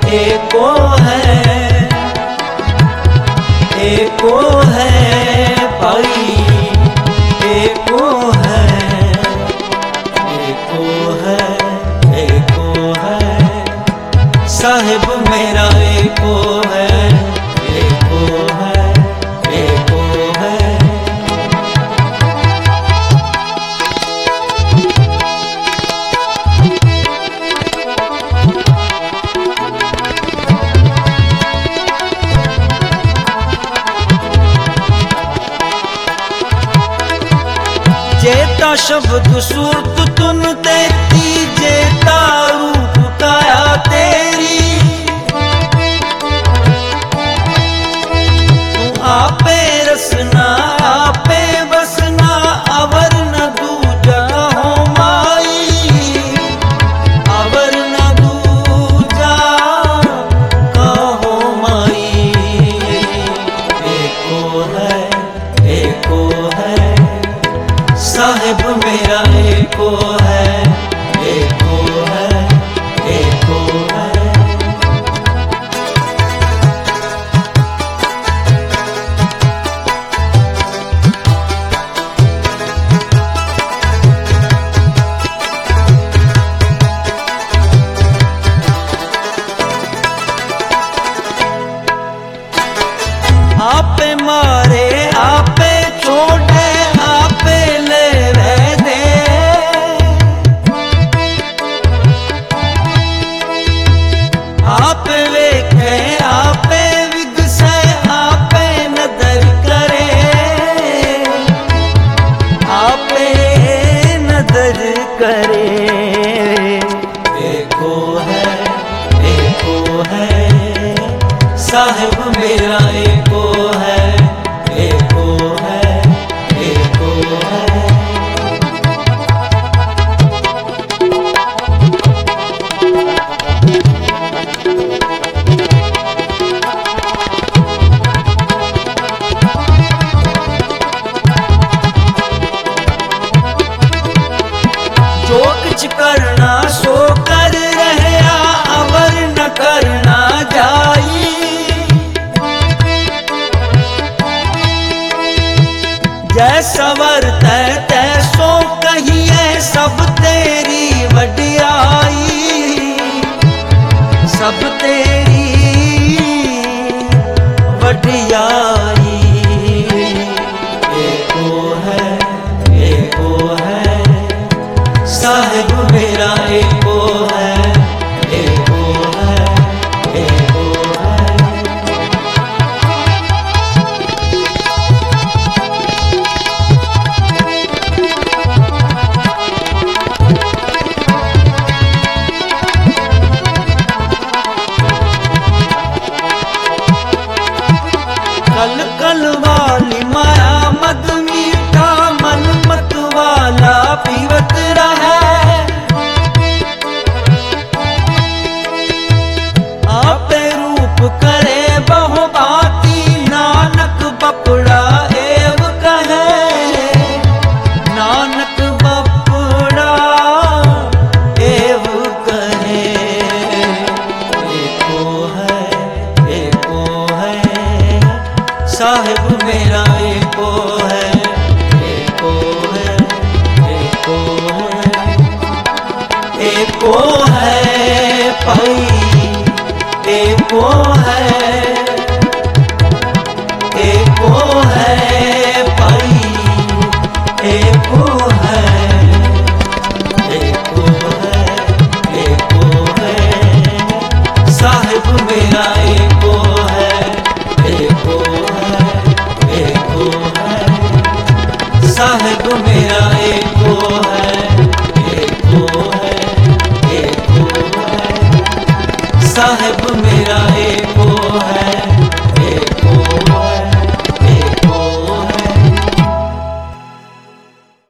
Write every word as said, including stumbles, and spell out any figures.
एको है, एको है भाई, एको है, एको है, एको है, साहिब मेरा एको है, एको है, एको है। जेता शब्द सूरत तुन तेती, जेता रूप काया तेरी, तू आपे रसना आपे बसना, अवर न दूजा हो माई, अवर न दूजा कहो माई। एको है, एको है, साहिब मेरा एको है, एको है, एको है। आपे मारे आपे छोड़े, आपे ले दे, आप वेखे आपे विगसे, आपे नदर करे, आपे नदर करे। एको है, एको है, साहिब मेरा एको है, एको है, एको है। जो कुछ करना सो कर रहया, अवर न करना जाई, जैसा वर्तै तैसो कहिए, सब तेरी वडियाई, सब तेरी वडियाई। एको है, एको है, साहिब मेरा एको है, एको है, एको है। कल कल वाली माया मद मीठा, मन मत वाला पीवत रहे, आपे रूप करे बहु भांति, नानक बपड़ा एव कहे, नानक बपड़ा एव कहे। एको है, एको है, साहिब मेरा एको है, एको है, एको है, एको है भाई, एको है, एको है भाई, एको है, एको है, एको है, साहिब मेरा एको है, एको है, एको है, साहिब मेरा एको है, एको है, एको है, साहिब मेरा एको है।